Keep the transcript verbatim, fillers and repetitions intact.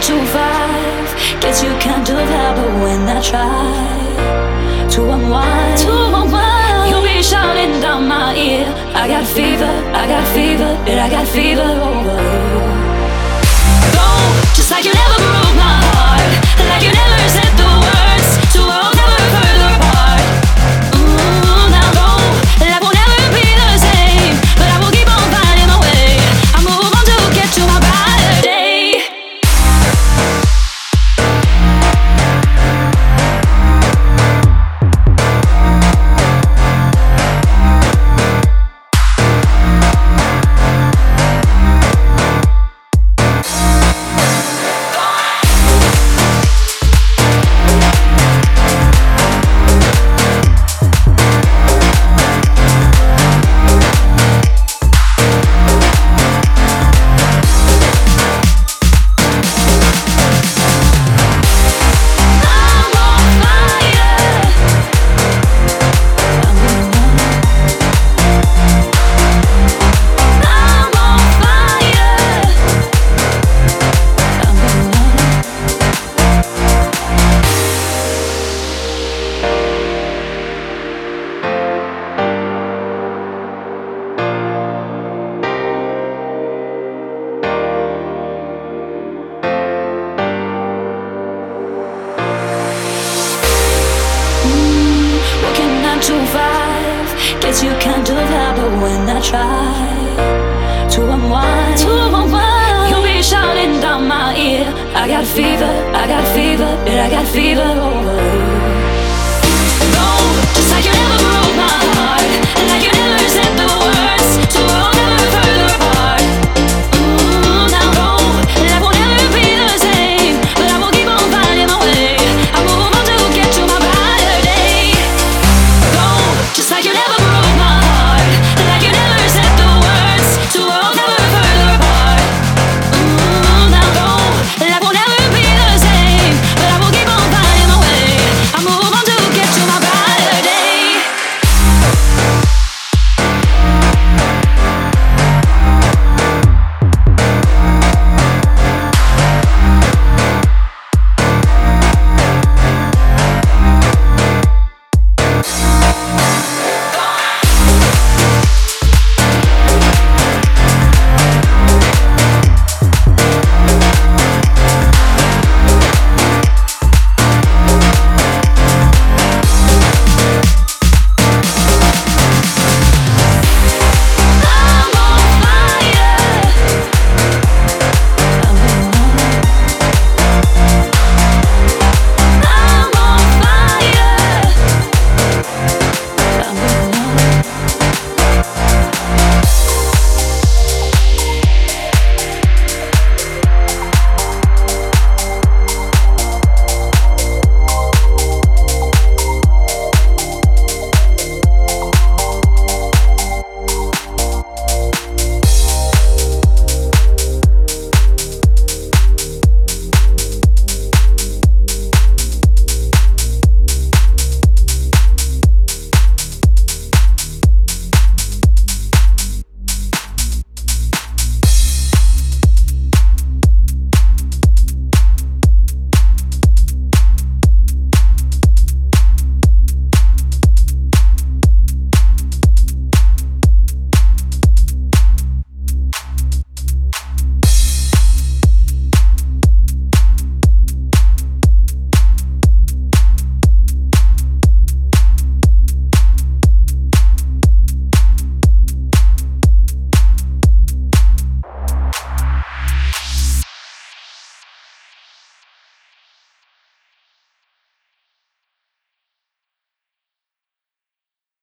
survive. Guess you can't do that, but when I try to unwind, to unwind, you'll be shouting down my ear. I got fever, I got fever, yeah, I got fever over you. Go, just like you never broke my heart, like you never said the words, so we're never further apart. Ooh, now go, life will never be the same, but I will keep on finding my way. I move on to get to my brighter day. Survive. Guess you can't do that, but when I try to unwind, to unwind, you'll be shouting down my ear. I got fever, I got fever, yeah, I got fever over you.